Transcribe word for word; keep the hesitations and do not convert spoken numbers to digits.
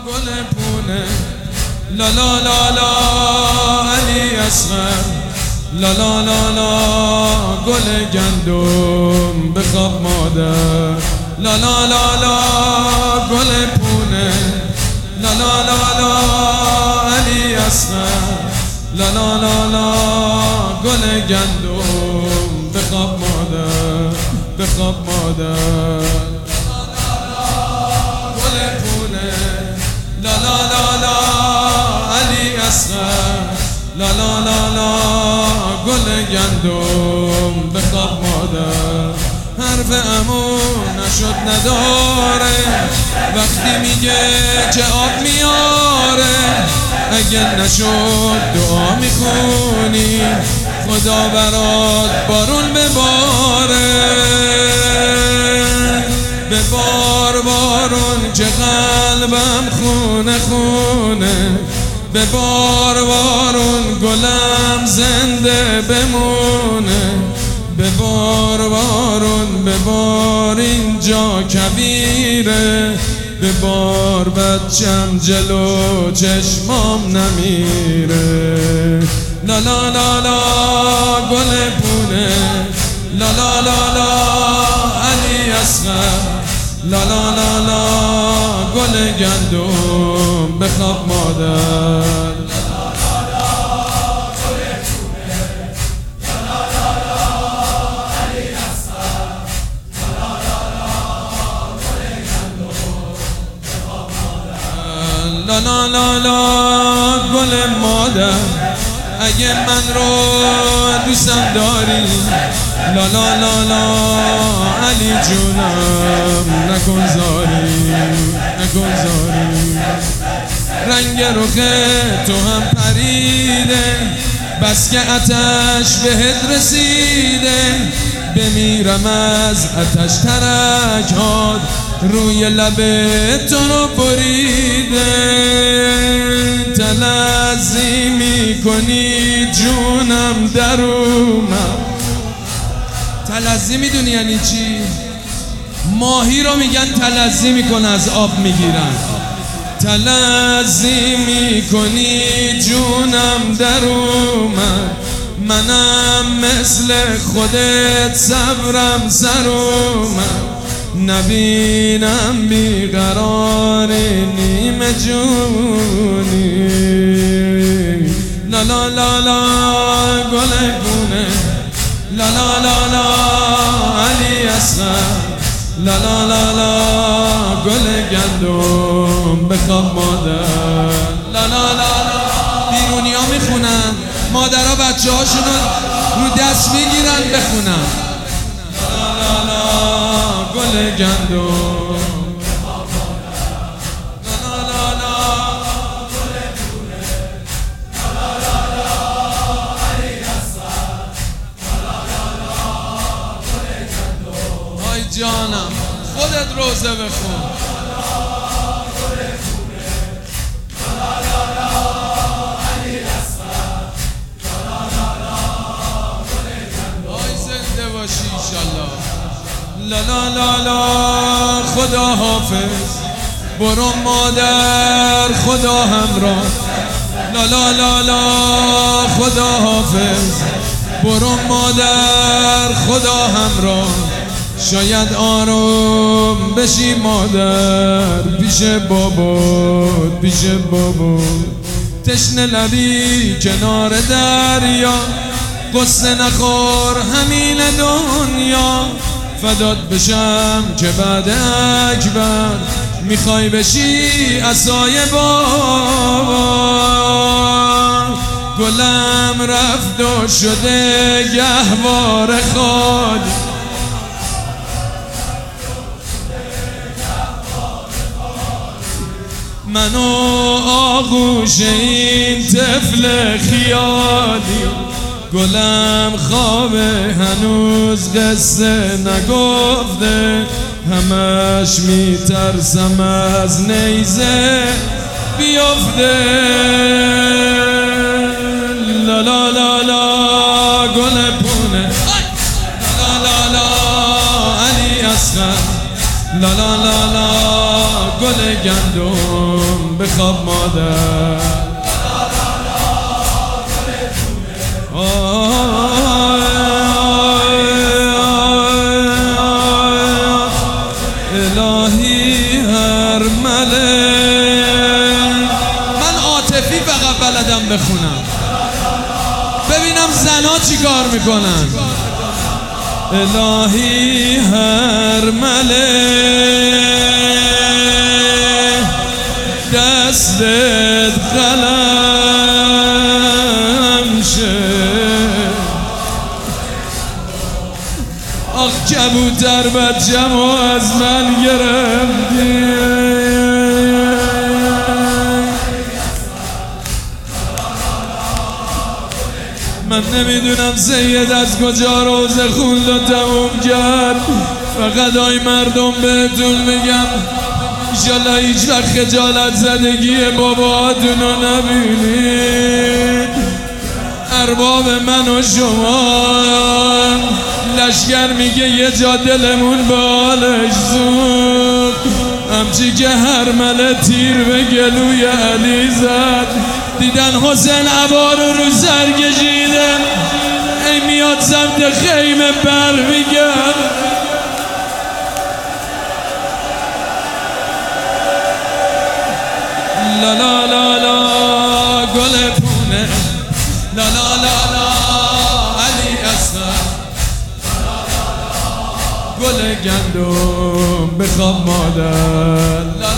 گل پونه، لا لا لا لا علی اصغر، لا لا لا لا گل گندم بخواب مادر، لا لا لا لا گل پونه، لا لا لا لا علی اصغر، لا لا لا لا گل گندم بخواب مادر، بخواب مادر، گل پونه، لا لا لا لا علی اصغر، لا لا لا لا گل گندم بخواب مادر. حرف عمو نشد نداره وقتی میگه که آب میاره، اگه نشد دعا میکنی خدا برات بارون بباره، ببار بارون که قلبم خونه خونه، ببار بارون گلم زنده بمونه، ببار بارون ببار اینجا کبیره، ببار بچم جلو چشمام نمیره، لا لا لا لا گل پونه، لا لا لا لا علی اصغر، لا لا لا لا گل گندم بخواب مادر، لا لا لا لا گل مادر، اگه من رو دوستم داری، لا لا لا لا علی جونم نکن زاری، نکن زاری، رنگ رخ تو هم پریده بس که آتش بهت رسیده، بمیرم از آتش ترک هات روی لب تو رو بریده، تلذی میکنی جونم در اومد. تلذی میدونی یعنی چی؟ ماهی رو میگن تلذی میکنه از آب میگیرن، تلذی میکنی جونم در اومد، منم مثل خودت صبرم سر اومد، نبینم بیقراری نیمه جونی، لا لا لا لا گل پونه، لا لا لا لا علی اصغر، لا لا لا لا گل گندم بخواب مادر، لا لا لا لا بیرونی ها میخونن، مادرها بچه هاشون رو دست میگیرن بخونن، لا لا لا گل گندم، لا لا لا گل پونه، لا لا لا علی اصغر، لا لا لا گل گندم. آی جانم خودت روزه بخون، لا لا لا لا خدا حافظ، برو مادر خدا همراه، لا لا لا لا خدا حافظ، برو مادر خدا همراه، شاید آروم بشی مادر پیش بابات، پیش بابات، تشنه لبی کنار دریا، قصه نخور همین دنیا، فدات بشم که بعد اکبر میخوای بشی عصای بابا، گلم رفت و شده گهوار خالی، منو آغوش این طفل خیالی، گلم خوابه هنوز قصه نگفته، همش میترسم از نیزه بیفته، لا لا لا لا گل پونه، لا لا لا علی اصغر، لا لا لا لا گل گندم بخواب مادر. الهی هر ملک. من عاطفی فقط بلدم بخونم، ببینم زنا چی کار میکنن. الهی هر ملک دستت قلم شه. آخ کبوتر بچم و از من گرفتی. من نمیدونم سید از کجا روزه خوند و تموم کرد. فقط آی مردم بهتون میگم انشالله هیچ وقت خجالت زدگی باباتون رو نبینید. ارباب من و شما لشگر میگه یه جا دلمون به حالش زود. همچی که هر مله تیر به گلوی علی زد. دیدن حسین عبا رو رو سر کشیده ای میاد سمت خیمه بر میگرد. لا لا لا لا گل پونه، لا لا لا لا علی اصغر، گل گندم بخواب مادر.